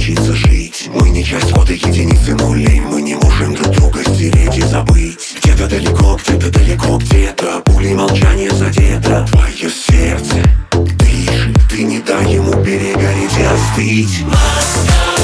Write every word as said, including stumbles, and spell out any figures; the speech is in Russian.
научиться жить. Мы не часть кода единицы нулей, мы не можем друг друга стереть и забыть. Где-то далеко, где-то далеко, где-то пулей молчания задето твое сердце дышит, ты не дай ему перегореть и остыть.